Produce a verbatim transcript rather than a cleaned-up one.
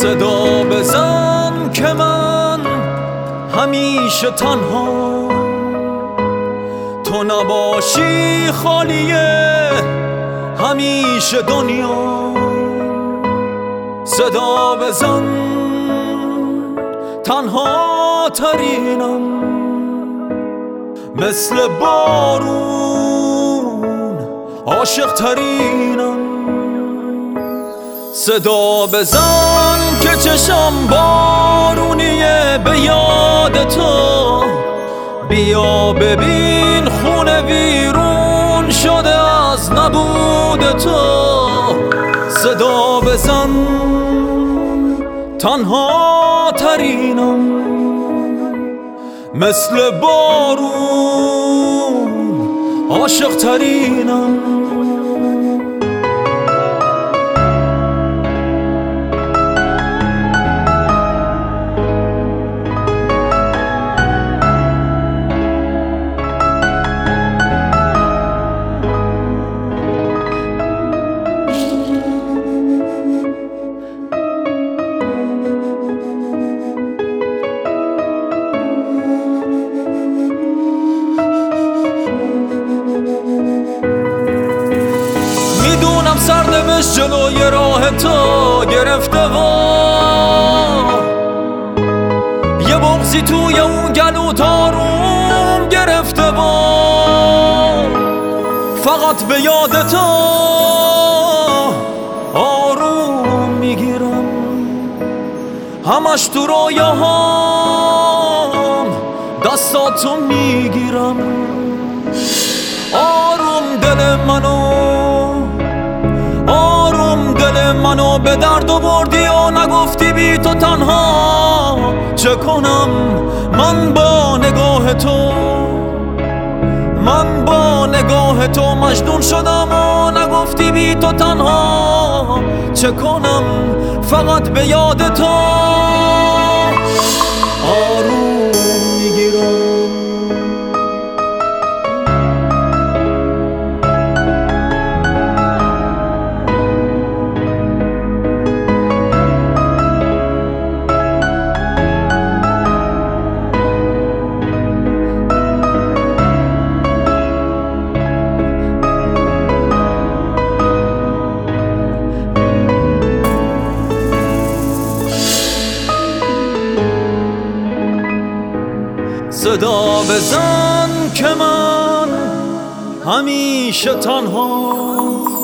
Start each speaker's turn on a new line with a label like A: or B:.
A: صدا بزن که من همیشه تنها، تو نباشی خالیه همیشه دنیا. صدا بزن تنها ترینم، مثل بارون عاشق ترینم. صدا بزن که چشم بارونیه به یاد تو، بیا ببین خونه ویرون شده از نبود تو. صدا بزن تنها ترینم، مثل بارون عاشق ترینم. سرنوشت جلوی راه تو گرفته و یه بغضی توی اون گلو تاروم گرفته و فقط به یاد تو آروم میگیرم، همش تو رویاهام دستاتو میگیرم. آروم دل منو دل منو به درد آوردی و نگفتی بی تو تنها چه کنم. من با نگاه تو من با نگاه تو مجنون شدم و نگفتی بی تو تنها چه کنم. فقط به یاد تو آروم میگیرم. صدا بزن که من همیشه تنها